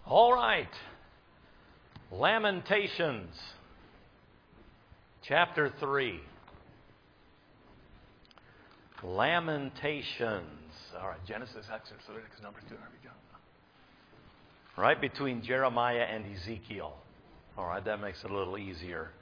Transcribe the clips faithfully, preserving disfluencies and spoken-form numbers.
All right. Lamentations, chapter three. Lamentations. All right, Genesis, Exodus, Leviticus, Numbers, Deuteronomy, John. Right between Jeremiah and Ezekiel. All right, that makes it a little easier.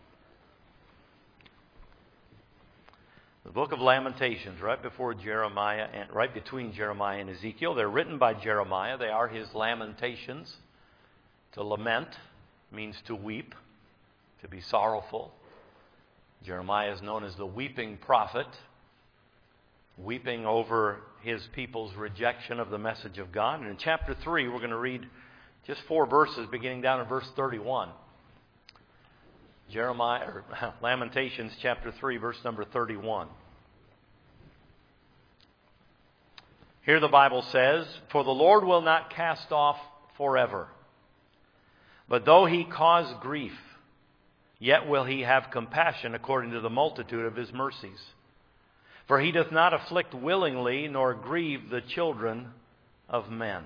The book of Lamentations, right before Jeremiah and right between Jeremiah and Ezekiel. They're written by Jeremiah. They are his lamentations. To lament means to weep, to be sorrowful. Jeremiah is known as the weeping prophet, weeping over his people's rejection of the message of God. And in chapter three, we're going to read just four verses, beginning down in verse thirty-one. Jeremiah, or Lamentations chapter three, verse number thirty-one. Here the Bible says, "For the Lord will not cast off forever, but though he cause grief, yet will he have compassion according to the multitude of his mercies. For he doth not afflict willingly, nor grieve the children of men."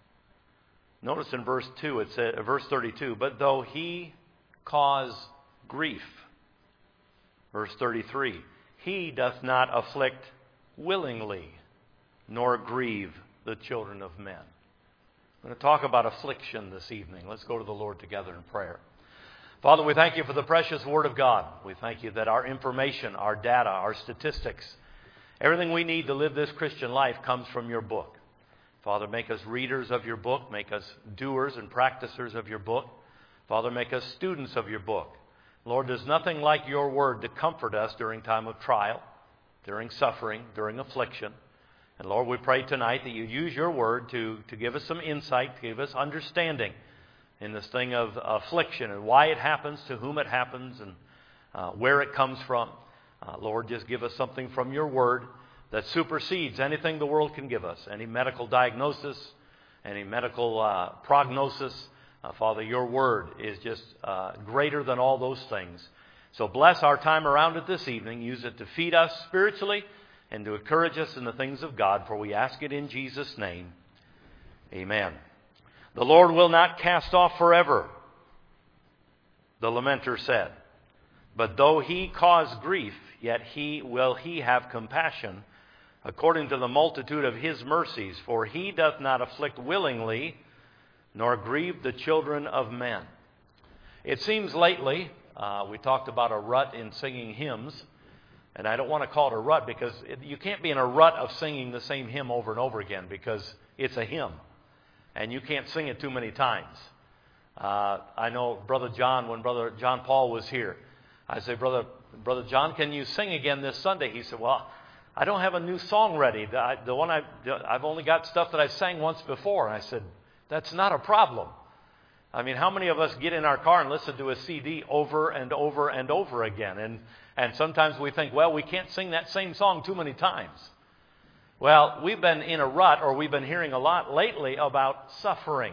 Notice in verse two, it says, verse thirty-two, "But though he cause grief." Verse thirty-three, "He doth not afflict willingly, nor grieve the children of men." I'm going to talk about affliction this evening. Let's go to the Lord together in prayer. Father, we thank you for the precious Word of God. We thank you that our information, our data, our statistics, everything we need to live this Christian life comes from your book. Father, make us readers of your book. Make us doers and practicers of your book. Father, make us students of your book. Lord, there's nothing like your word to comfort us during time of trial, during suffering, during affliction. And Lord, we pray tonight that you use your word to, to give us some insight, to give us understanding in this thing of affliction and why it happens, to whom it happens, and uh, where it comes from. Uh, Lord, just give us something from your word that supersedes anything the world can give us, any medical diagnosis, any medical uh, prognosis. Uh, Father, your word is just uh, greater than all those things. So bless our time around it this evening. Use it to feed us spiritually and to encourage us in the things of God, for we ask it in Jesus' name. Amen. "The Lord will not cast off forever," the lamenter said. "But though he cause grief, yet he will he have compassion according to the multitude of his mercies. For he doth not afflict willingly, nor grieve the children of men." It seems lately, uh, we talked about a rut in singing hymns. And I don't want to call it a rut because it, you can't be in a rut of singing the same hymn over and over again because it's a hymn. And you can't sing it too many times. Uh, I know Brother John, when Brother John Paul was here, I said, Brother Brother John, can you sing again this Sunday? He said, well, I don't have a new song ready. The, I, the one I, I've only got stuff that I've sang once before. And I said, that's not a problem. I mean, how many of us get in our car and listen to a C D over and over and over again? And and sometimes we think, well, we can't sing that same song too many times. Well, we've been in a rut, or we've been hearing a lot lately about suffering.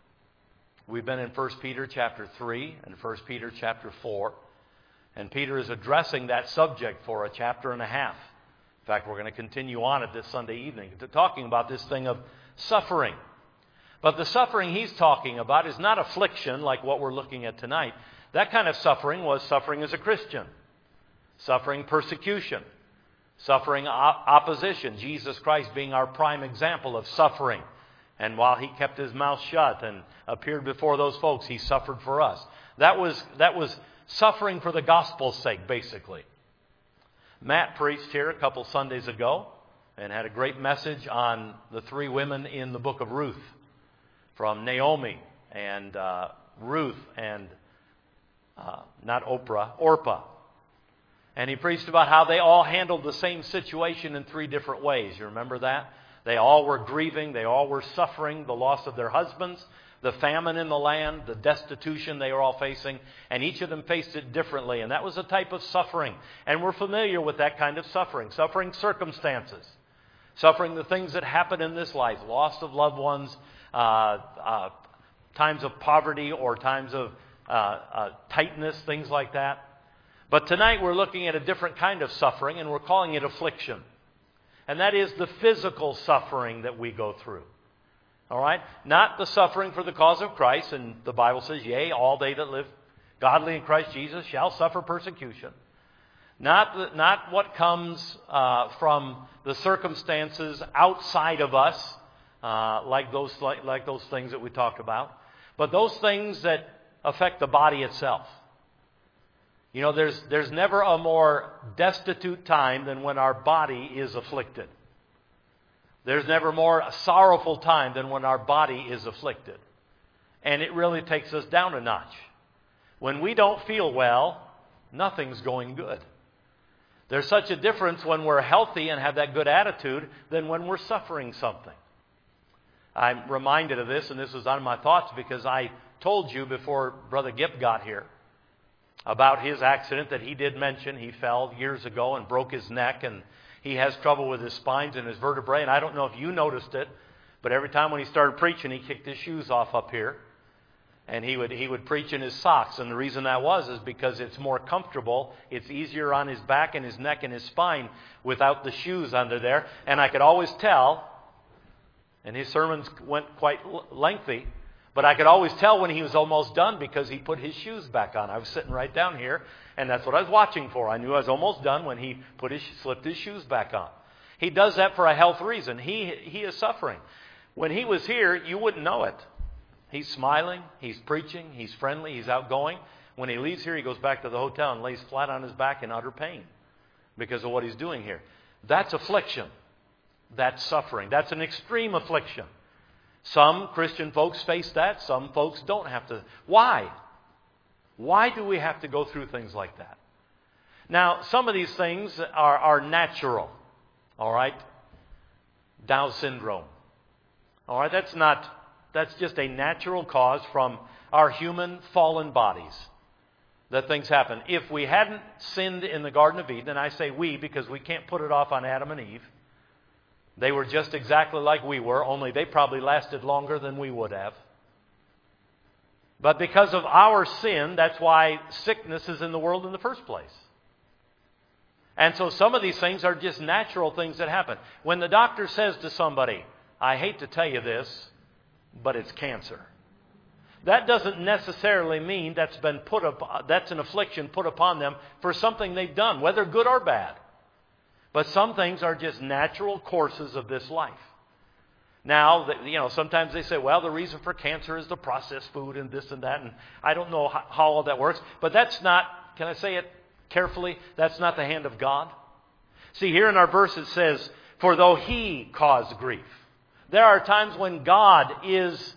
We've been in First Peter chapter three and First Peter chapter four. And Peter is addressing that subject for a chapter and a half. In fact, we're going to continue on it this Sunday evening, talking about this thing of suffering. But the suffering he's talking about is not affliction like what we're looking at tonight. That kind of suffering was suffering as a Christian. Suffering persecution. Suffering op- opposition. Jesus Christ being our prime example of suffering. And while he kept his mouth shut and appeared before those folks, he suffered for us. That was, that was suffering for the gospel's sake, basically. Matt preached here a couple Sundays ago and had a great message on the three women in the book of Ruth. From Naomi and uh, Ruth and uh, not Oprah, Orpah. And he preached about how they all handled the same situation in three different ways. You remember that? They all were grieving. They all were suffering the loss of their husbands, the famine in the land, the destitution they were all facing. And each of them faced it differently. And that was a type of suffering. And we're familiar with that kind of suffering. Suffering circumstances. Suffering the things that happen in this life. Loss of loved ones. Uh, uh, times of poverty or times of uh, uh, tightness, things like that. But tonight we're looking at a different kind of suffering, and we're calling it affliction. And that is the physical suffering that we go through. All right? Not the suffering for the cause of Christ. And the Bible says, yea, all they that live godly in Christ Jesus shall suffer persecution. Not, the, not what comes uh, from the circumstances outside of us, uh, like those like, like those things that we talked about, but those things that affect the body itself. You know, there's there's never a more destitute time than when our body is afflicted. There's never more a sorrowful time than when our body is afflicted. And it really takes us down a notch. When we don't feel well, nothing's going good. There's such a difference when we're healthy and have that good attitude than when we're suffering something. I'm reminded of this, and this was on my thoughts because I told you before Brother Gipp got here about his accident that he did mention. He fell years ago and broke his neck, and he has trouble with his spines and his vertebrae. And I don't know if you noticed it, but every time when he started preaching, he kicked his shoes off up here. And he would he would preach in his socks. And the reason that was is because it's more comfortable. It's easier on his back and his neck and his spine without the shoes under there. And I could always tell, and his sermons went quite lengthy, but I could always tell when he was almost done because he put his shoes back on. I was sitting right down here, and that's what I was watching for. I knew I was almost done when he put his slipped his shoes back on. He does that for a health reason. He he is suffering. When he was here, you wouldn't know it. He's smiling, he's preaching, he's friendly, he's outgoing. When he leaves here, he goes back to the hotel and lays flat on his back in utter pain because of what he's doing here. That's affliction. That's suffering. That's an extreme affliction. Some Christian folks face that. Some folks don't have to. Why? Why do we have to go through things like that? Now, some of these things are, are natural. All right? Down syndrome. All right? That's not... That's just a natural cause from our human fallen bodies that things happen. If we hadn't sinned in the Garden of Eden, and I say we because we can't put it off on Adam and Eve. They were just exactly like we were, only they probably lasted longer than we would have. But because of our sin, that's why sickness is in the world in the first place. And so some of these things are just natural things that happen. When the doctor says to somebody, I hate to tell you this, but it's cancer. That doesn't necessarily mean that's been put up, that's an affliction put upon them for something they've done, whether good or bad. But some things are just natural courses of this life. Now, you know, sometimes they say, well, the reason for cancer is the processed food and this and that, and I don't know how, how all that works. But that's not, can I say it carefully? That's not the hand of God. See, here in our verse it says, for though he caused grief. There are times when God is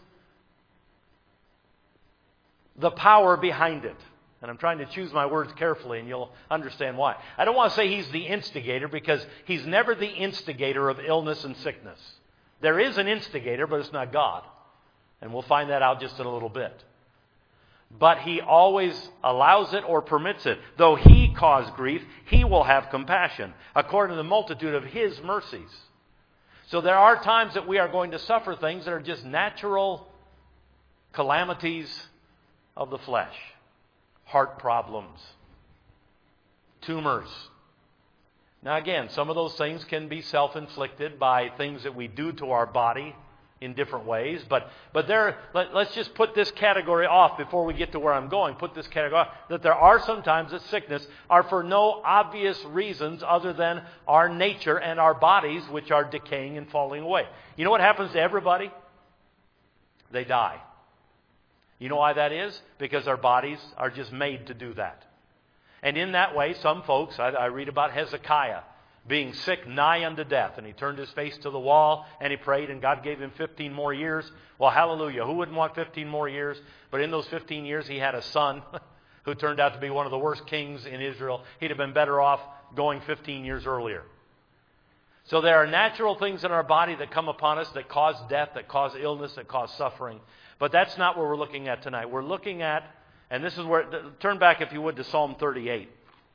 the power behind it. And I'm trying to choose my words carefully, and you'll understand why. I don't want to say he's the instigator, because he's never the instigator of illness and sickness. There is an instigator, but it's not God. And we'll find that out just in a little bit. But he always allows it or permits it. Though he caused grief, he will have compassion, according to the multitude of his mercies. So there are times that we are going to suffer things that are just natural calamities of the flesh. Heart problems. Tumors. Now again, some of those things can be self-inflicted by things that we do to our body in different ways. But but there, let, let's just put this category off before we get to where I'm going. Put this category off. That there are some times that sickness are for no obvious reasons other than our nature and our bodies, which are decaying and falling away. You know what happens to everybody? They die. You know why that is? Because our bodies are just made to do that. And in that way, some folks, I, I read about Hezekiah being sick nigh unto death. And he turned his face to the wall and he prayed, and God gave him fifteen more years. Well, hallelujah. Who wouldn't want fifteen more years? But in those fifteen years, he had a son who turned out to be one of the worst kings in Israel. He'd have been better off going fifteen years earlier. So there are natural things in our body that come upon us that cause death, that cause illness, that cause suffering. But that's not what we're looking at tonight. We're looking at, and this is where, turn back if you would to Psalm thirty-eight.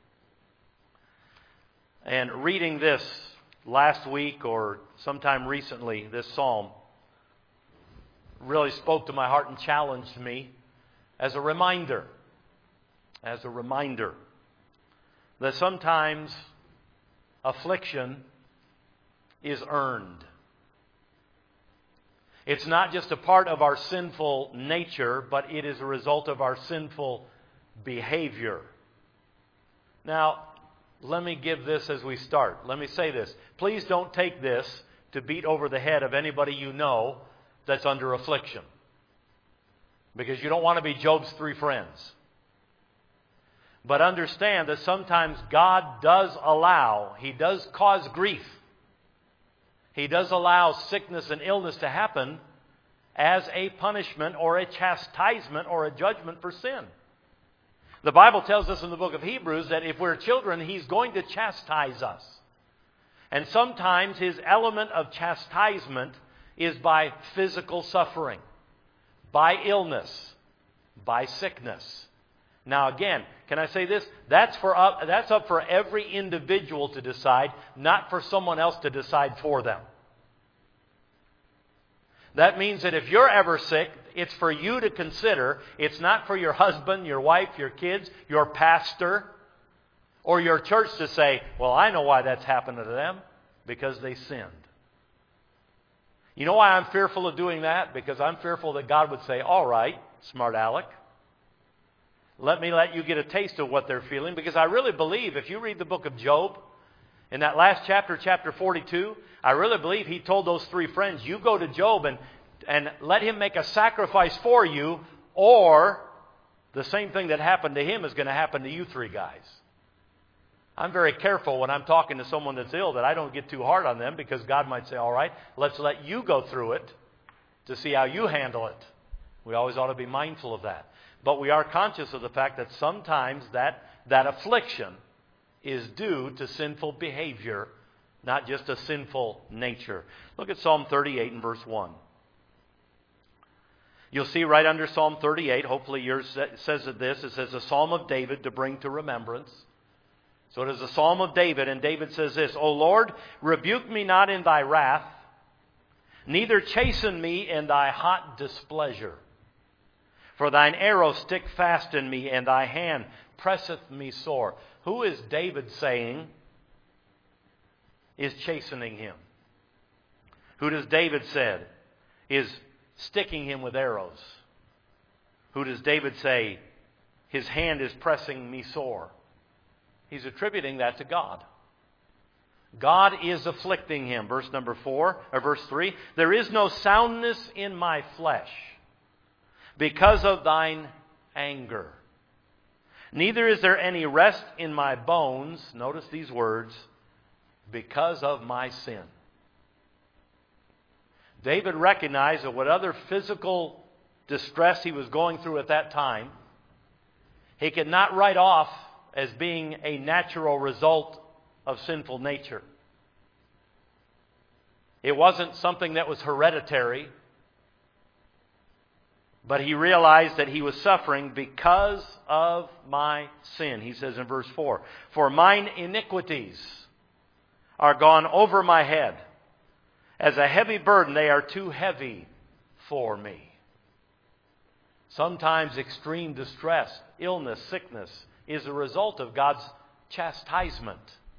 And reading this last week or sometime recently, this psalm really spoke to my heart and challenged me as a reminder, as a reminder that sometimes affliction is earned. It's not just a part of our sinful nature, but it is a result of our sinful behavior. Now, let me give this as we start. Let me say this. Please don't take this to beat over the head of anybody you know that's under affliction. Because you don't want to be Job's three friends. But understand that sometimes God does allow, He does cause grief. He does allow sickness and illness to happen as a punishment or a chastisement or a judgment for sin. The Bible tells us in the book of Hebrews that if we're children, He's going to chastise us. And sometimes His element of chastisement is by physical suffering, by illness, by sickness. Now again, can I say this? That's for up, that's up for every individual to decide, not for someone else to decide for them. That means that if you're ever sick, it's for you to consider. It's not for your husband, your wife, your kids, your pastor, or your church to say, well, I know why that's happened to them. Because they sinned. You know why I'm fearful of doing that? Because I'm fearful that God would say, all right, smart aleck, let me let you get a taste of what they're feeling. Because I really believe, if you read the book of Job, in that last chapter, chapter forty-two, I really believe he told those three friends, you go to Job and, and let him make a sacrifice for you, or the same thing that happened to him is going to happen to you three guys. I'm very careful when I'm talking to someone that's ill that I don't get too hard on them, because God might say, all right, let's let you go through it to see how you handle it. We always ought to be mindful of that. But we are conscious of the fact that sometimes that, that affliction is due to sinful behavior, not just a sinful nature. Look at Psalm thirty-eight and verse one. You'll see right under Psalm thirty-eight, hopefully yours says it this, it says a Psalm of David to bring to remembrance. So it is a Psalm of David, and David says this, O Lord, rebuke me not in thy wrath, neither chasten me in thy hot displeasure. For thine arrows stick fast in me, and thy hand presseth me sore. Who is David saying is chastening him? Who does David said is sticking him with arrows? Who does David say his hand is pressing me sore? He's attributing that to God. God is afflicting him. Verse number four, or verse three. There is no soundness in my flesh because of thine anger. Neither is there any rest in my bones. Notice these words. Because of my sin. David recognized that what other physical distress he was going through at that time, he could not write off as being a natural result of sinful nature. It wasn't something that was hereditary, but he realized that he was suffering because of my sin. He says in verse four, for mine iniquities are gone over my head. As a heavy burden, they are too heavy for me. Sometimes extreme distress, illness, sickness is a result of God's chastisement,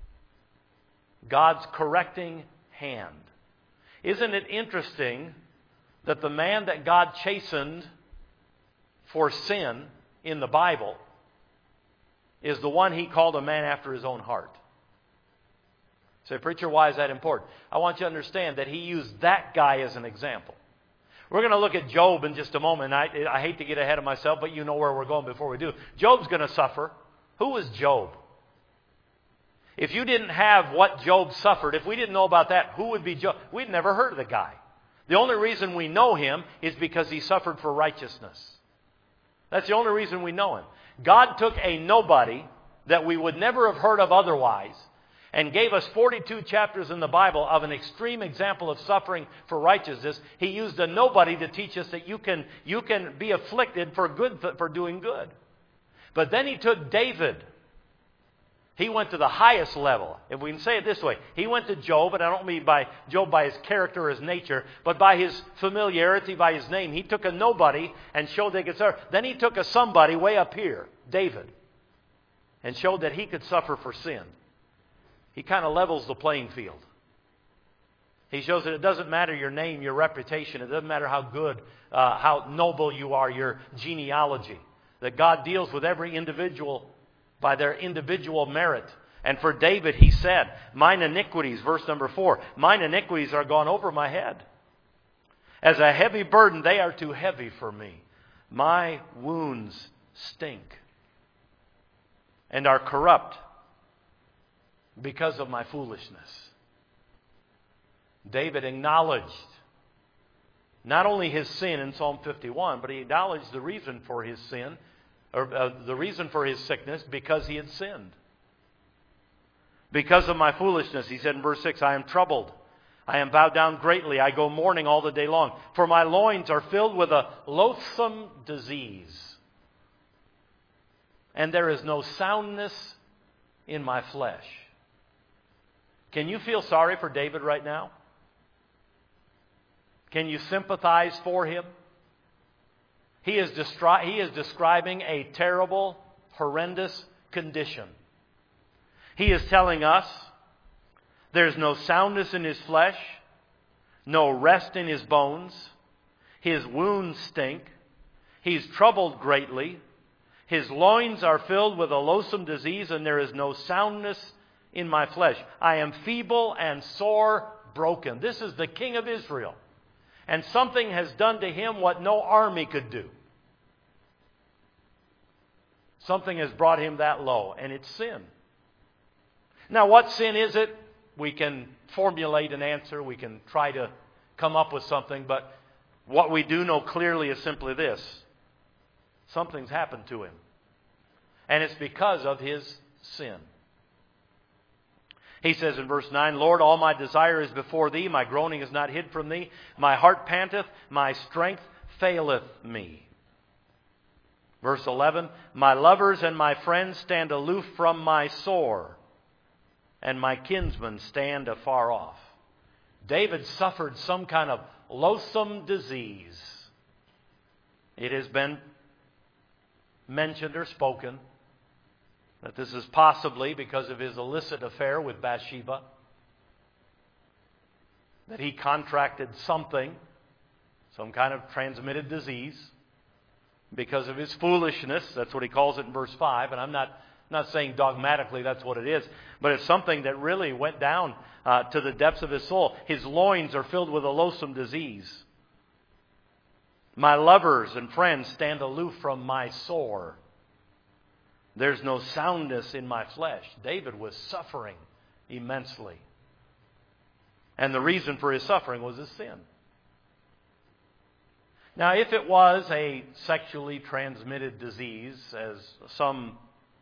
God's correcting hand. Isn't it interesting that the man that God chastened for sin in the Bible is the one He called a man after His own heart? Say, preacher, why is that important? I want you to understand that He used that guy as an example. We're going to look at Job in just a moment. I, I hate to get ahead of myself, but you know where we're going before we do. Job's going to suffer. Who was Job? If you didn't have what Job suffered, if we didn't know about that, who would be Job? We'd never heard of the guy. The only reason we know him is because he suffered for righteousness. That's the only reason we know him. God took a nobody that we would never have heard of otherwise and gave us forty-two chapters in the Bible of an extreme example of suffering for righteousness. He used a nobody to teach us that you can, you can be afflicted for good, for doing good. But then He took David. He went to the highest level. If we can say it this way, He went to Job, and I don't mean by Job by his character or his nature, but by his familiarity, by his name. He took a nobody and showed they could suffer. Then He took a somebody way up here, David, and showed that he could suffer for sin. He kind of levels the playing field. He shows that it doesn't matter your name, your reputation. It doesn't matter how good, uh, how noble you are, your genealogy. That God deals with every individual by their individual merit. And for David, he said, mine iniquities, verse number four, mine iniquities are gone over my head. As a heavy burden, they are too heavy for me. My wounds stink and are corrupt because of my foolishness. David acknowledged not only his sin in Psalm fifty-one, but he acknowledged the reason for his sin, or uh, the reason for his sickness, because he had sinned. Because of my foolishness, he said in verse six, I am troubled. I am bowed down greatly. I go mourning all the day long. For my loins are filled with a loathsome disease, and there is no soundness in my flesh. Can you feel sorry for David right now? Can you sympathize for him? He is, destri- he is describing a terrible, horrendous condition. He is telling us there's no soundness in his flesh, no rest in his bones. His wounds stink. He's troubled greatly. His loins are filled with a loathsome disease, and there is no soundness in my flesh. I am feeble and sore broken. This is the King of Israel. And something has done to him what no army could do. Something has brought him that low, and it's sin. Now, what sin is it? We can formulate an answer. We can try to come up with something. But what we do know clearly is simply this. Something's happened to him. And it's because of his sin. He says in verse nine, Lord, all my desire is before thee. My groaning is not hid from thee. My heart panteth. My strength faileth me. Verse eleven, my lovers and my friends stand aloof from my sore, and my kinsmen stand afar off. David suffered some kind of loathsome disease. It has been mentioned or spoken that this is possibly because of his illicit affair with Bathsheba, that he contracted something, some kind of transmitted disease, because of his foolishness. That's what he calls it in verse five, and I'm not not saying dogmatically that's what it is, but it's something that really went down uh, to the depths of his soul. His loins are filled with a loathsome disease. My lovers and friends stand aloof from my sore. There's no soundness in my flesh. David was suffering immensely. And the reason for his suffering was his sin. Now, if it was a sexually transmitted disease, as some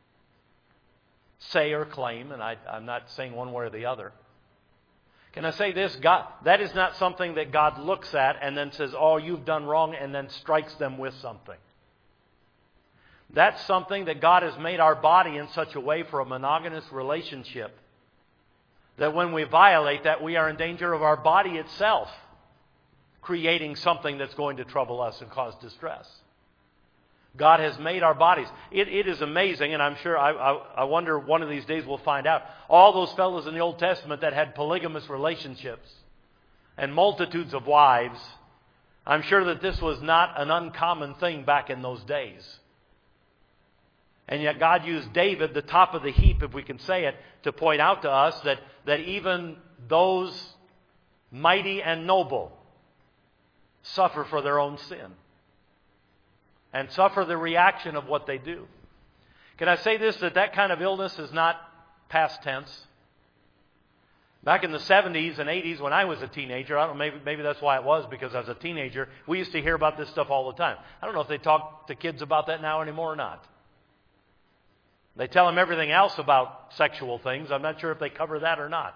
say or claim, and I, I'm not saying one way or the other, can I say this? God, that is not something that God looks at and then says, oh, you've done wrong, and then strikes them with something. That's something that God has made our body in such a way for a monogamous relationship that when we violate that, we are in danger of our body itself creating something that's going to trouble us and cause distress. God has made our bodies. It, it is amazing, and I'm sure, I, I, I wonder one of these days we'll find out. All those fellows in the Old Testament that had polygamous relationships and multitudes of wives, I'm sure that this was not an uncommon thing back in those days. And yet God used David, the top of the heap, if we can say it, to point out to us that, that even those mighty and noble suffer for their own sin and suffer the reaction of what they do. Can I say this, that that kind of illness is not past tense? Back in the seventies and eighties when I was a teenager, I don't know, maybe, maybe that's why it was, because I was a teenager, we used to hear about this stuff all the time. I don't know if they talk to kids about that now anymore or not. They tell them everything else about sexual things. I'm not sure if they cover that or not.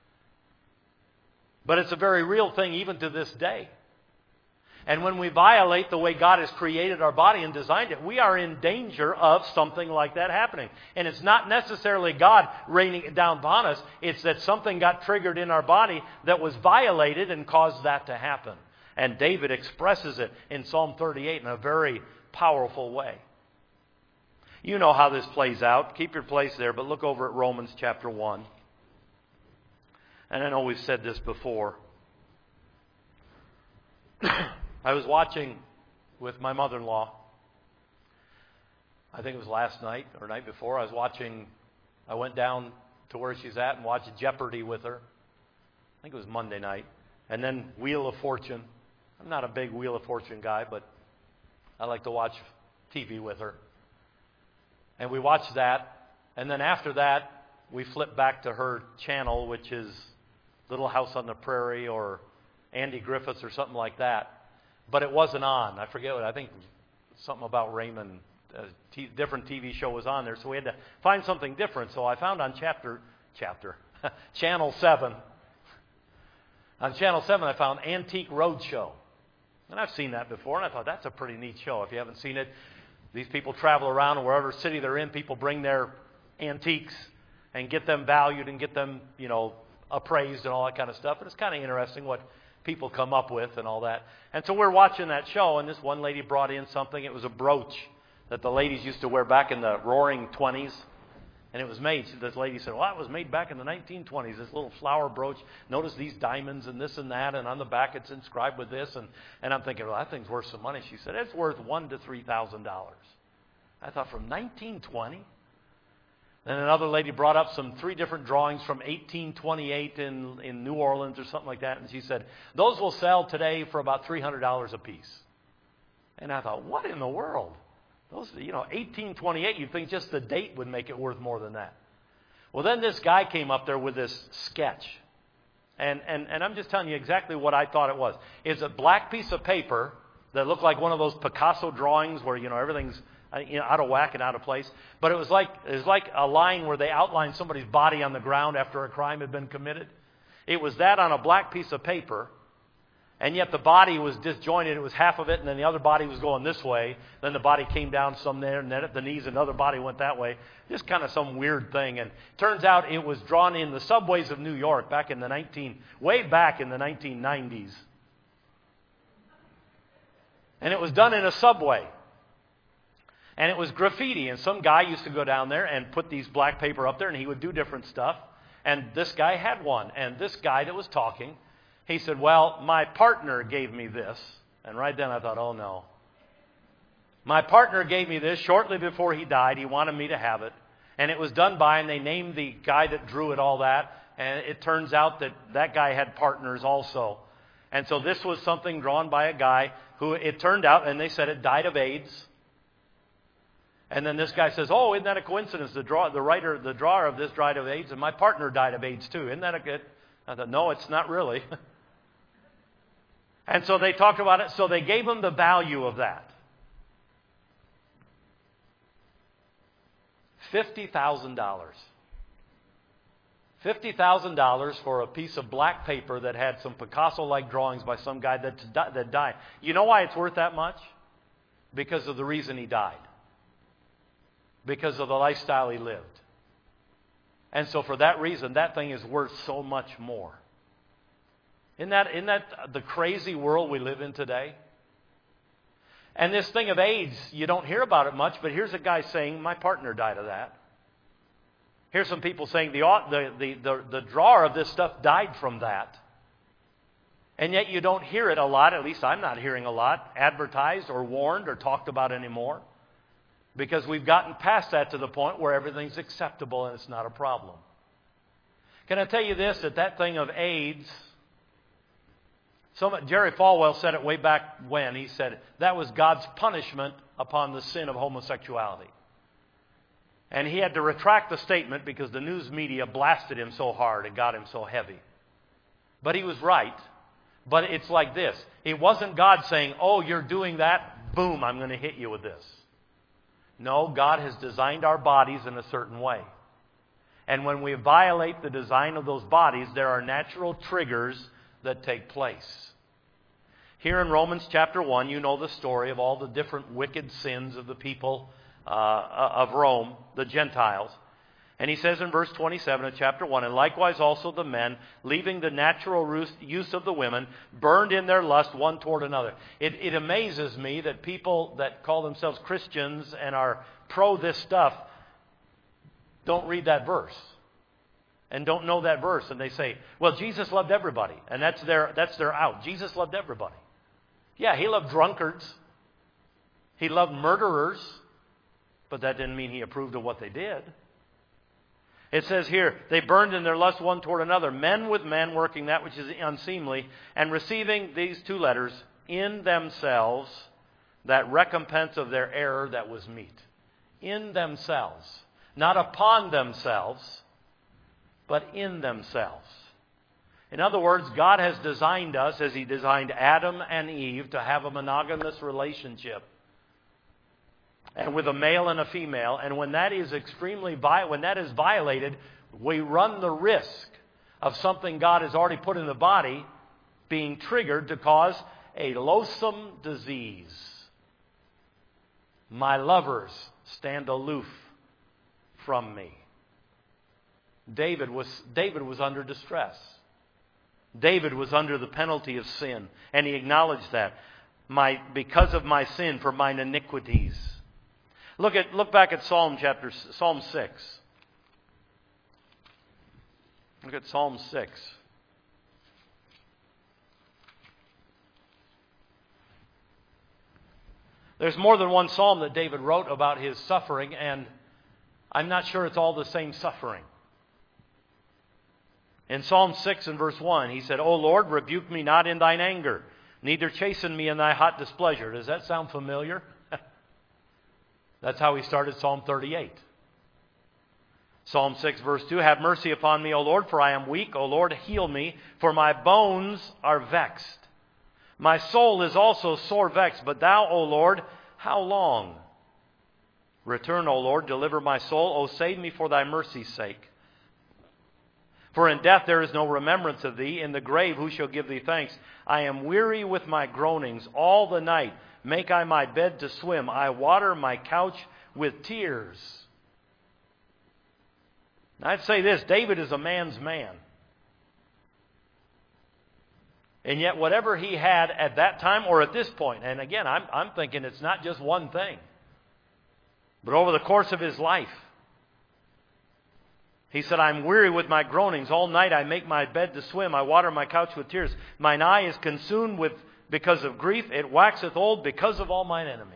But it's a very real thing even to this day. And when we violate the way God has created our body and designed it, we are in danger of something like that happening. And it's not necessarily God raining it down upon us. It's that something got triggered in our body that was violated and caused that to happen. And David expresses it in Psalm thirty-eight in a very powerful way. You know how this plays out. Keep your place there, but look over at Romans chapter one. And I know we've said this before. I was watching with my mother-in-law. I think it was last night or night before. I was watching, I went down to where she's at and watched Jeopardy with her. I think it was Monday night. And then Wheel of Fortune. I'm not a big Wheel of Fortune guy, but I like to watch T V with her. And we watched that. And then after that, we flipped back to her channel, which is Little House on the Prairie or Andy Griffiths or something like that. But it wasn't on. I forget what, I think something about Raymond, a t- different T V show was on there. So we had to find something different. So I found on chapter, chapter, Channel seven. On Channel seven, I found Antique Roadshow. And I've seen that before, and I thought, that's a pretty neat show. If you haven't seen it, these people travel around, and wherever city they're in, people bring their antiques and get them valued and get them, you know, appraised and all that kind of stuff. And it's kind of interesting what people come up with and all that. And so we're watching that show, and this one lady brought in something. It was a brooch that the ladies used to wear back in the roaring twenties. And it was made, this lady said, well, that was made back in the nineteen twenties, this little flower brooch. Notice these diamonds and this and that, and on the back it's inscribed with this. And, and I'm thinking, well, that thing's worth some money. She said, it's worth one to three thousand dollars. I thought, from nineteen twenty? Then another lady brought up some three different drawings from eighteen twenty-eight in, in New Orleans or something like that. And she said, those will sell today for about three hundred dollars a piece. And I thought, what in the world? Those, you know, eighteen twenty-eight, you'd think just the date would make it worth more than that. Well, then this guy came up there with this sketch. And, and, and I'm just telling you exactly what I thought it was. It's a black piece of paper that looked like one of those Picasso drawings where, you know, everything's you know, out of whack and out of place. But it was like it was like a line where they outlined somebody's body on the ground after a crime had been committed. It was that on a black piece of paper. And yet the body was disjointed. It was half of it, and then the other body was going this way. Then the body came down some there, and then at the knees another body went that way. Just kind of some weird thing. And it turns out it was drawn in the subways of New York back in the nineteen, way back in the nineteen nineties. And it was done in a subway. And it was graffiti. And some guy used to go down there and put these black paper up there, and he would do different stuff. And this guy had one. And this guy that was talking, he said, well, my partner gave me this. And right then I thought, oh no. My partner gave me this shortly before he died. He wanted me to have it. And it was done by, and they named the guy that drew it all that. And it turns out that that guy had partners also. And so this was something drawn by a guy who, it turned out, and they said it died of AIDS. And then this guy says, oh, isn't that a coincidence? The draw, the writer, the drawer of this died of AIDS, and my partner died of AIDS too. Isn't that a good? I thought, no, it's not really. And so they talked about it. So they gave him the value of that. fifty thousand dollars. fifty thousand dollars for a piece of black paper that had some Picasso-like drawings by some guy that, that died. You know why it's worth that much? Because of the reason he died. Because of the lifestyle he lived. And so for that reason, that thing is worth so much more. Isn't that, isn't that the crazy world we live in today? And this thing of AIDS, you don't hear about it much, but here's a guy saying, my partner died of that. Here's some people saying the, the, the, the, the drawer of this stuff died from that. And yet you don't hear it a lot, at least I'm not hearing a lot, advertised or warned or talked about anymore. Because we've gotten past that to the point where everything's acceptable and it's not a problem. Can I tell you this, that that thing of AIDS... So Jerry Falwell said it way back when. He said that was God's punishment upon the sin of homosexuality. And he had to retract the statement because the news media blasted him so hard and got him so heavy. But he was right. But it's like this. It wasn't God saying, oh, you're doing that, boom, I'm going to hit you with this. No, God has designed our bodies in a certain way. And when we violate the design of those bodies, there are natural triggers that take place. Here in Romans chapter one, you know the story of all the different wicked sins of the people uh, of Rome, the Gentiles. And he says in verse twenty-seven of chapter one, and likewise also the men, leaving the natural use of the women, burned in their lust one toward another. It, it amazes me that people that call themselves Christians and are pro this stuff don't read that verse. And don't know that verse, and they say, well, Jesus loved everybody, and that's their that's their out. Jesus loved everybody. Yeah, he loved drunkards. He loved murderers. But that didn't mean he approved of what they did. It says here, they burned in their lust one toward another, men with men working that which is unseemly, and receiving these two letters in themselves that recompense of their error that was meet. In themselves. Not upon themselves, but in themselves. In other words, God has designed us, as He designed Adam and Eve, to have a monogamous relationship. And with a male and a female. And when that is extremely vi- when that is violated, we run the risk of something God has already put in the body being triggered to cause a loathsome disease. My lovers stand aloof from me. David was, David was under distress. David was under the penalty of sin. And he acknowledged that. My, because of my sin, for mine iniquities. Look at look back at Psalm chapter Psalm six. Look at Psalm six. There's more than one psalm that David wrote about his suffering, and I'm not sure it's all the same suffering. In Psalm six and verse one, he said, O Lord, rebuke me not in thine anger, neither chasten me in thy hot displeasure. Does that sound familiar? That's how he started Psalm thirty-eight. Psalm six verse two, have mercy upon me, O Lord, for I am weak. O Lord, heal me, for my bones are vexed. My soul is also sore vexed, but thou, O Lord, how long? Return, O Lord, deliver my soul. O save me for thy mercy's sake. For in death there is no remembrance of thee. In the grave who shall give thee thanks? I am weary with my groanings all the night. Make I my bed to swim. I water my couch with tears. Now, I'd say this, David is a man's man. And yet whatever he had at that time or at this point, and again, I'm, I'm thinking it's not just one thing, but over the course of his life, he said, I'm weary with my groanings. All night I make my bed to swim. I water my couch with tears. Mine eye is consumed with because of grief. It waxeth old because of all mine enemies.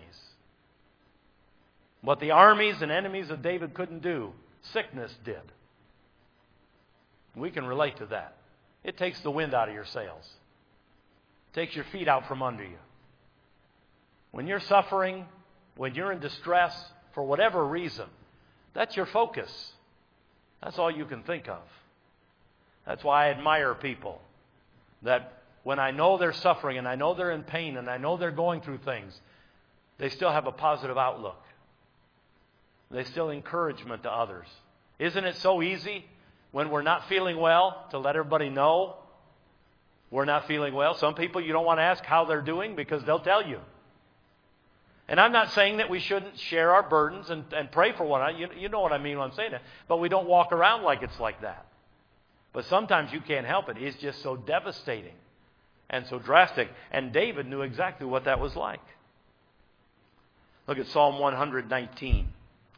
What the armies and enemies of David couldn't do, sickness did. We can relate to that. It takes the wind out of your sails. It takes your feet out from under you. When you're suffering, when you're in distress, for whatever reason, that's your focus. That's all you can think of. That's why I admire people that when I know they're suffering and I know they're in pain and I know they're going through things, they still have a positive outlook. They still encouragement to others. Isn't it so easy when we're not feeling well to let everybody know we're not feeling well? Some people you don't want to ask how they're doing because they'll tell you. And I'm not saying that we shouldn't share our burdens and, and pray for one another. You, you know what I mean when I'm saying that. But we don't walk around like it's like that. But sometimes you can't help it. It's just so devastating and so drastic. And David knew exactly what that was like. Look at Psalm one nineteen.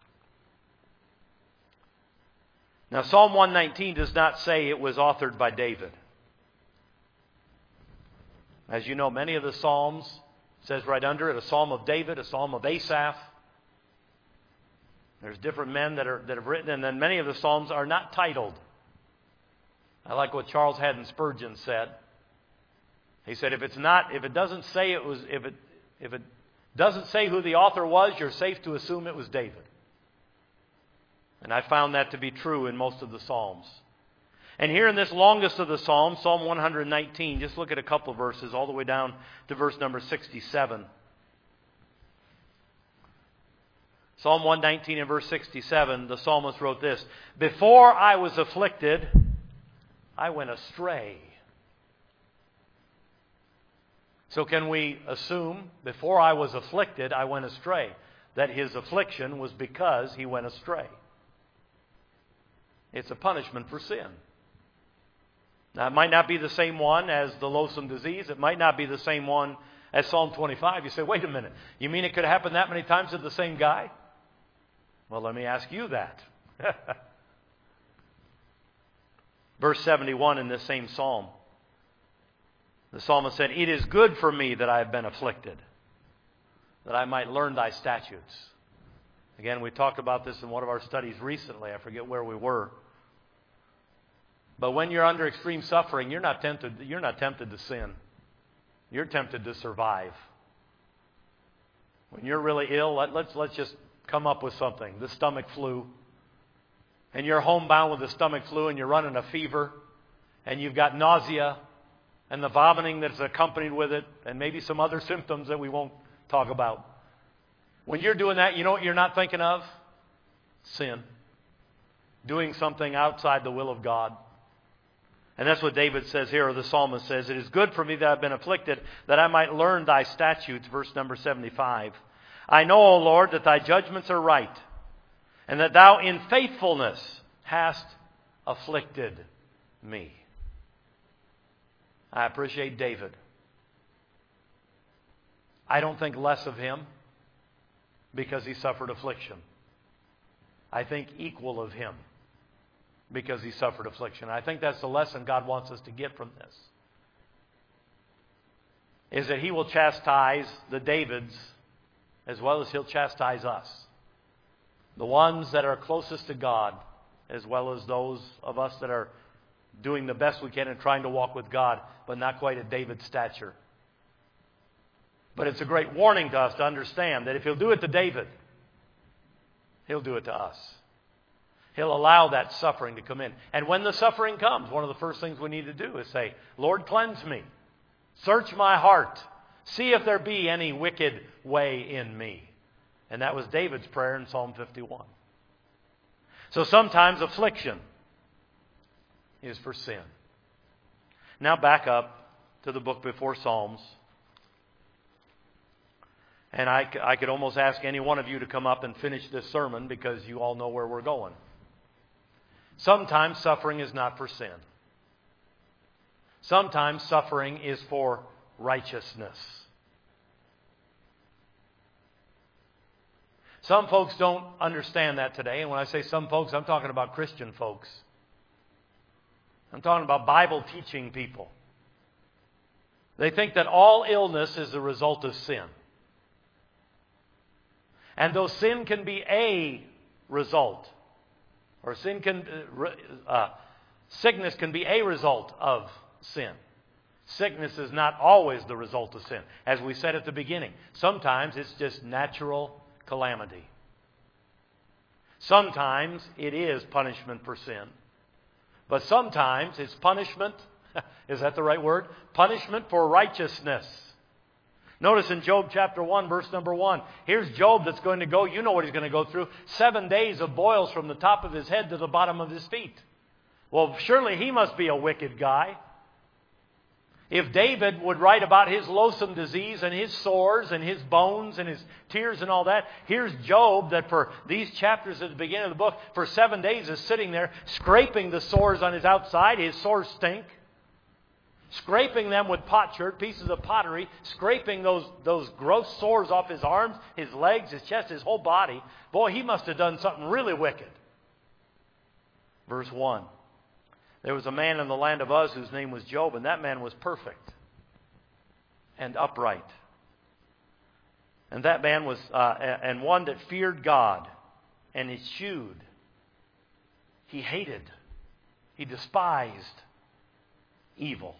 Now, Psalm one nineteen does not say it was authored by David. As you know, many of the Psalms, it says right under it, a Psalm of David, a Psalm of Asaph. There's different men that are that have written, and then many of the Psalms are not titled. I like what Charles Haddon Spurgeon said. He said, if it's not, if it doesn't say it was, if it if it doesn't say who the author was, you're safe to assume it was David. And I found that to be true in most of the Psalms. And here in this longest of the Psalms, Psalm one nineteen, just look at a couple of verses all the way down to verse number sixty-seven. Psalm one nineteen and verse sixty-seven, the psalmist wrote this, before I was afflicted, I went astray. So can we assume, before I was afflicted, I went astray, that his affliction was because he went astray? It's a punishment for sin. Now, it might not be the same one as the loathsome disease. It might not be the same one as Psalm twenty-five. You say, wait a minute. You mean it could happen that many times to the same guy? Well, let me ask you that. Verse seventy-one in this same psalm. The psalmist said, "It is good for me that I have been afflicted, that I might learn thy statutes." Again, we talked about this in one of our studies recently. I forget where we were. But when you're under extreme suffering, you're not tempted, you're not tempted to sin. You're tempted to survive. When you're really ill, let, let's, let's just come up with something. The stomach flu. And you're homebound with the stomach flu and you're running a fever. And you've got nausea and the vomiting that's accompanied with it. And maybe some other symptoms that we won't talk about. When you're doing that, you know what you're not thinking of? Sin. Doing something outside the will of God. And that's what David says here, or the psalmist says, "It is good for me that I've been afflicted, that I might learn thy statutes," verse number seventy-five. "I know, O Lord, that thy judgments are right, and that thou in faithfulness hast afflicted me." I appreciate David. I don't think less of him because he suffered affliction. I think equal of him because he suffered affliction. I think that's the lesson God wants us to get from this. Is that he will chastise the Davids as well as he'll chastise us. The ones that are closest to God as well as those of us that are doing the best we can and trying to walk with God, but not quite at David's stature. But it's a great warning to us to understand that if he'll do it to David, he'll do it to us. He'll allow that suffering to come in. And when the suffering comes, one of the first things we need to do is say, "Lord, cleanse me. Search my heart. See if there be any wicked way in me." And that was David's prayer in Psalm fifty-one. So sometimes affliction is for sin. Now back up to the book before Psalms. And I, I could almost ask any one of you to come up and finish this sermon because you all know where we're going. Sometimes suffering is not for sin. Sometimes suffering is for righteousness. Some folks don't understand that today. And when I say some folks, I'm talking about Christian folks. I'm talking about Bible teaching people. They think that all illness is the result of sin. And though sin can be a result, or sin can, uh, sickness can be a result of sin. Sickness is not always the result of sin. As we said at the beginning, sometimes it's just natural calamity. Sometimes it is punishment for sin. But sometimes it's punishment, is that the right word? Punishment for righteousness. Notice in Job chapter one, verse number one. Here's Job that's going to go, you know what he's going to go through. Seven days of boils from the top of his head to the bottom of his feet. Well, surely he must be a wicked guy. If David would write about his loathsome disease and his sores and his bones and his tears and all that, here's Job that for these chapters at the beginning of the book, for seven days is sitting there scraping the sores on his outside. His sores stink. Scraping them with potsherd, pieces of pottery, scraping those, those gross sores off his arms, his legs, his chest, his whole body. Boy, he must have done something really wicked. Verse one. There was a man in the land of Uz whose name was Job, and that man was perfect and upright. And that man was, uh, and one that feared God and eschewed. He hated, he despised evil.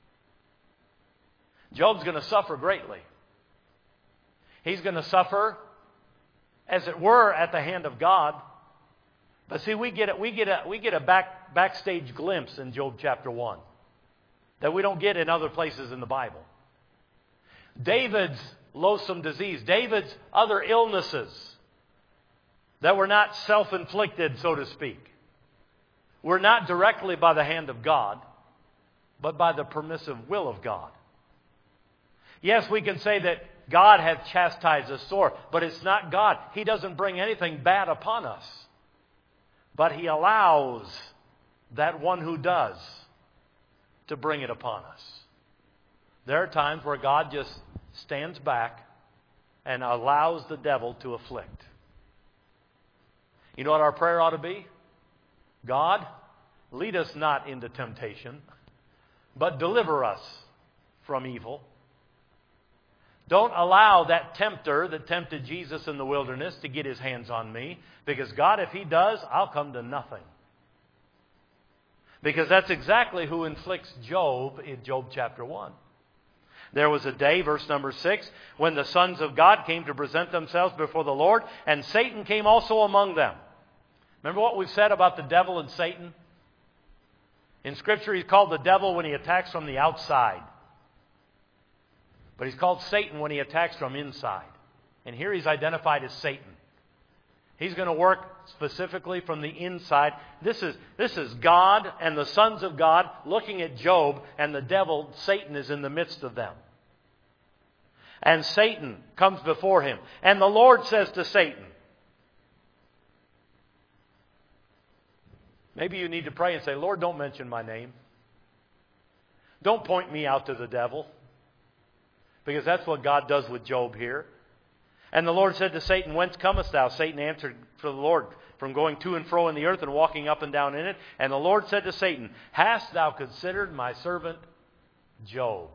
Job's going to suffer greatly. He's going to suffer, as it were, at the hand of God. But see, we get a, we get a, we get a back, backstage glimpse in Job chapter one that we don't get in other places in the Bible. David's loathsome disease, David's other illnesses that were not self-inflicted, so to speak, were not directly by the hand of God, but by the permissive will of God. Yes, we can say that God hath chastised us sore, but it's not God. He doesn't bring anything bad upon us. But He allows that one who does to bring it upon us. There are times where God just stands back and allows the devil to afflict. You know what our prayer ought to be? God, lead us not into temptation, but deliver us from evil. Don't allow that tempter that tempted Jesus in the wilderness to get his hands on me. Because God, if he does, I'll come to nothing. Because that's exactly who inflicts Job in Job chapter one. There was a day, verse number six, when the sons of God came to present themselves before the Lord, and Satan came also among them. Remember what we've said about the devil and Satan? In Scripture, he's called the devil when he attacks from the outside. But he's called Satan when he attacks from inside. And here he's identified as Satan. He's going to work specifically from the inside. This is, this is God and the sons of God looking at Job, and the devil, Satan, is in the midst of them. And Satan comes before him. And the Lord says to Satan, maybe you need to pray and say, Lord, don't mention my name. Don't point me out to the devil. Because that's what God does with Job here. And the Lord said to Satan, whence comest thou? Satan answered for the Lord, from going to and fro in the earth and walking up and down in it. And the Lord said to Satan, hast thou considered my servant Job?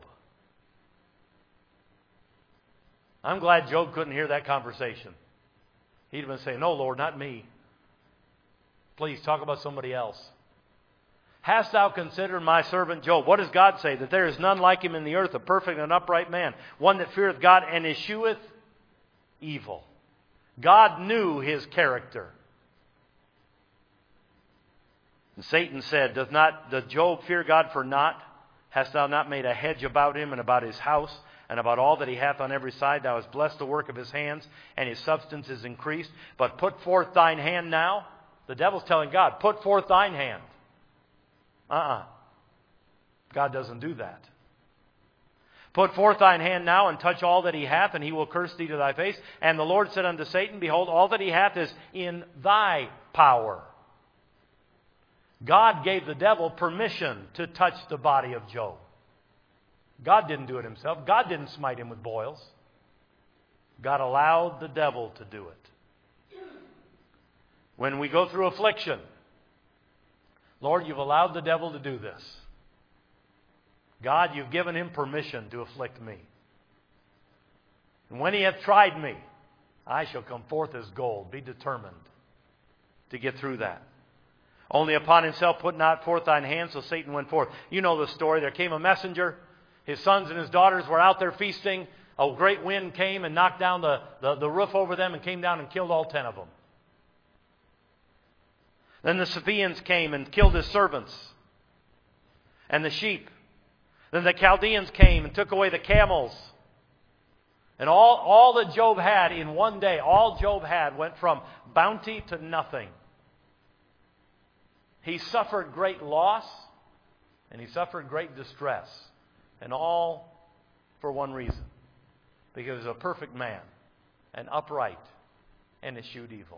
I'm glad Job couldn't hear that conversation. He'd have been saying, no, Lord, not me. Please, talk about somebody else. Hast thou considered my servant Job? What does God say? That there is none like him in the earth, a perfect and upright man, one that feareth God and escheweth evil. God knew his character. And Satan said, Doth not doth Job fear God for naught? Hast thou not made a hedge about him and about his house and about all that he hath on every side? Thou hast blessed the work of his hands, and his substance is increased. But put forth thine hand now. The devil's telling God, put forth thine hand. Uh-uh. God doesn't do that. Put forth thine hand now and touch all that he hath, and he will curse thee to thy face. And the Lord said unto Satan, behold, all that he hath is in thy power. God gave the devil permission to touch the body of Job. God didn't do it himself. God didn't smite him with boils. God allowed the devil to do it. When we go through affliction, Lord, you've allowed the devil to do this. God, you've given him permission to afflict me. And when he hath tried me, I shall come forth as gold. Be determined to get through that. Only upon himself put not forth thine hand, so Satan went forth. You know the story. There came a messenger. His sons and his daughters were out there feasting. A great wind came and knocked down the, the, the roof over them and came down and killed all ten of them. Then the Sabaeans came and killed his servants and the sheep. Then the Chaldeans came and took away the camels. And all, all that Job had in one day, all Job had went from bounty to nothing. He suffered great loss and he suffered great distress. And all for one reason. Because he was a perfect man and upright and eschewed evil.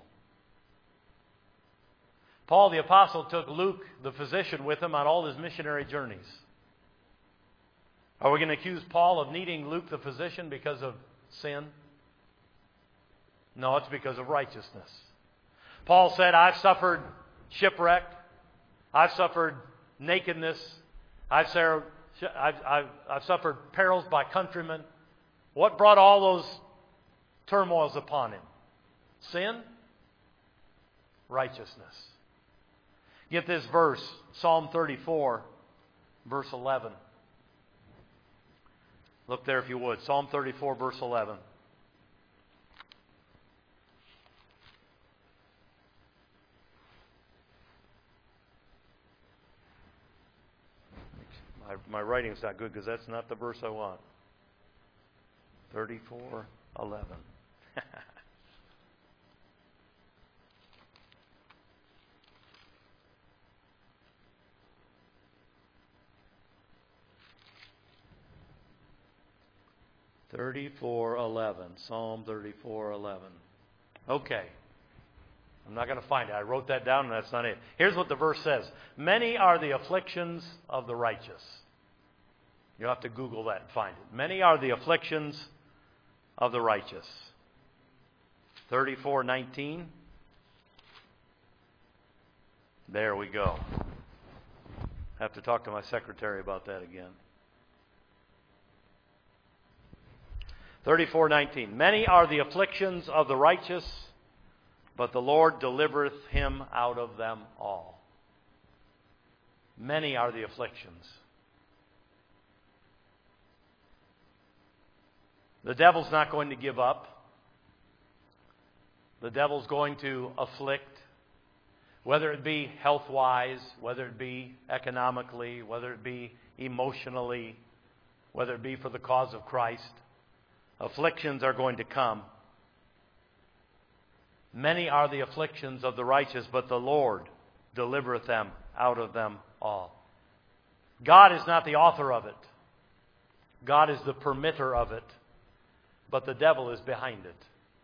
Paul the Apostle took Luke the physician with him on all his missionary journeys. Are we going to accuse Paul of needing Luke the physician because of sin? No, it's because of righteousness. Paul said, I've suffered shipwreck. I've suffered nakedness. I've, I've, I've, I've suffered perils by countrymen. What brought all those turmoils upon him? Sin? Righteousness. Get this verse, Psalm thirty-four, verse eleven. Look there if you would. Psalm thirty-four, verse eleven. My, my writing's not good because that's not the verse I want. thirty-four, eleven. thirty-four eleven. Psalm thirty-four eleven. Okay. I'm not going to find it. I wrote that down and that's not it. Here's what the verse says. Many are the afflictions of the righteous. You'll have to Google that and find it. Many are the afflictions of the righteous. thirty-four nineteen. There we go. I have to talk to my secretary about that again. thirty-four nineteen. Many are the afflictions of the righteous, but the Lord delivereth him out of them all. Many are the afflictions. The devil's not going to give up. The devil's going to afflict, whether it be health-wise, whether it be economically, whether it be emotionally, whether it be for the cause of Christ. Afflictions are going to come. Many are the afflictions of the righteous, but the Lord delivereth them out of them all. God is not the author of it. God is the permitter of it. But the devil is behind it.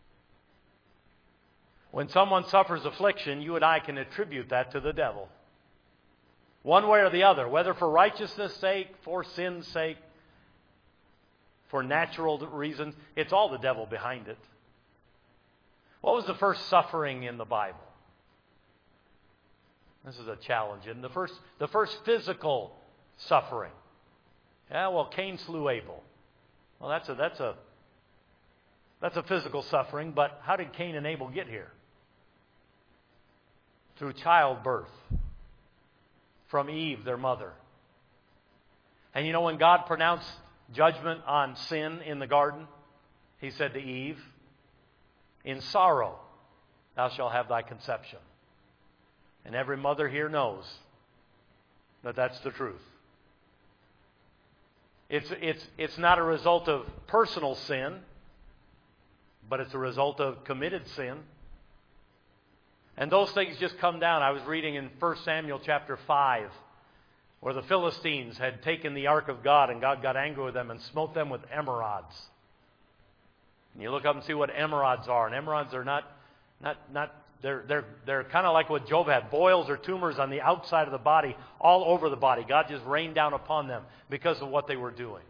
When someone suffers affliction, you and I can attribute that to the devil. One way or the other, whether for righteousness' sake, for sin's sake, for natural reasons, it's all the devil behind it. What was the first suffering in the Bible? This is a challenge. And the first, the first physical suffering. Yeah, well, Cain slew Abel. Well, that's a that's a that's a physical suffering. But how did Cain and Abel get here? Through childbirth. From Eve, their mother. And you know, when God pronounced judgment on sin in the garden, He said to Eve, "In sorrow thou shalt have thy conception." And every mother here knows that that's the truth. It's, it's, it's not a result of personal sin, but it's a result of committed sin. And those things just come down. I was reading in First Samuel chapter five, where the Philistines had taken the ark of God, and God got angry with them and smote them with emerods. And you look up and see what emerods are. And emerods are not, not, not they're, they're, they're kind of like what Job had, boils or tumors on the outside of the body, all over the body. God just rained down upon them because of what they were doing.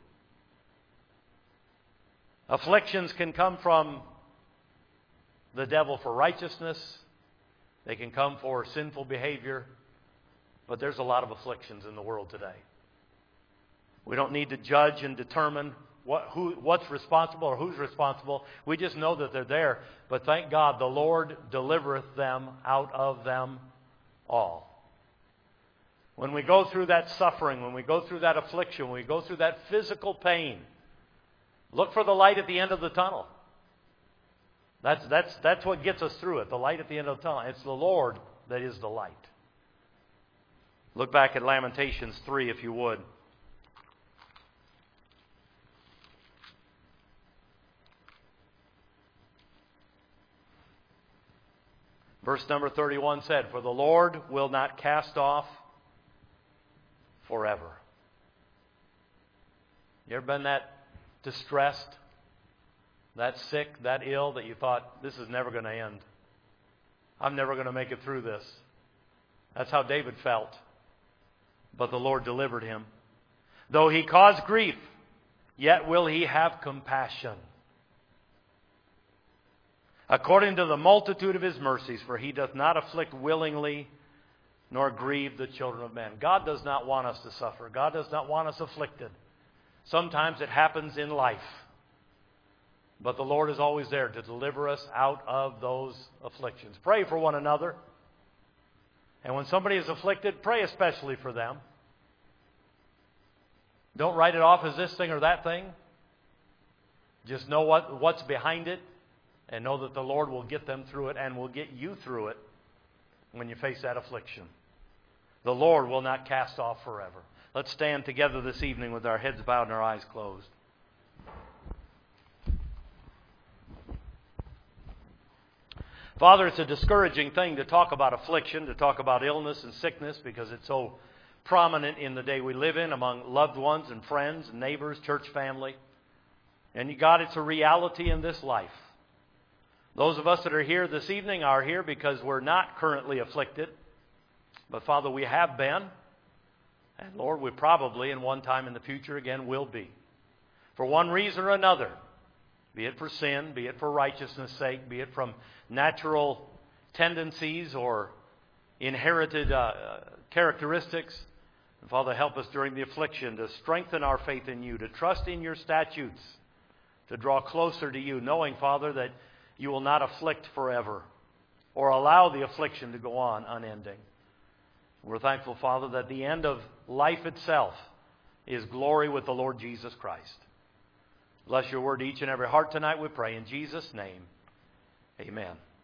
Afflictions can come from the devil for righteousness. They can come for sinful behavior. But there's a lot of afflictions in the world today. We don't need to judge and determine what, who, what's responsible or who's responsible. We just know that they're there. But thank God the Lord delivereth them out of them all. When we go through that suffering, when we go through that affliction, when we go through that physical pain, look for the light at the end of the tunnel. That's, that's, that's what gets us through it, the light at the end of the tunnel. It's the Lord that is the light. Look back at Lamentations three, if you would. Verse number thirty-one said, "For the Lord will not cast off forever." You ever been that distressed, that sick, that ill, that you thought, this is never going to end? I'm never going to make it through this. That's how David felt. But the Lord delivered him. Though he cause grief, yet will he have compassion, according to the multitude of his mercies, for he doth not afflict willingly, nor grieve the children of men. God does not want us to suffer. God does not want us afflicted. Sometimes it happens in life. But the Lord is always there to deliver us out of those afflictions. Pray for one another. And when somebody is afflicted, pray especially for them. Don't write it off as this thing or that thing. Just know what, what's behind it, and know that the Lord will get them through it and will get you through it when you face that affliction. The Lord will not cast off forever. Let's stand together this evening with our heads bowed and our eyes closed. Father, it's a discouraging thing to talk about affliction, to talk about illness and sickness, because it's so prominent in the day we live in among loved ones and friends, and neighbors, church family. And God, it's a reality in this life. Those of us that are here this evening are here because we're not currently afflicted. But Father, we have been. And Lord, we probably in one time in the future again will be. For one reason or another. Be it for sin, be it for righteousness' sake, be it from natural tendencies or inherited uh, characteristics. And Father, help us during the affliction to strengthen our faith in You, to trust in Your statutes, to draw closer to you, knowing, Father, that you will not afflict forever or allow the affliction to go on unending. We're thankful, Father, that the end of life itself is glory with the Lord Jesus Christ. Bless your word to each and every heart tonight, we pray. In Jesus' name, amen.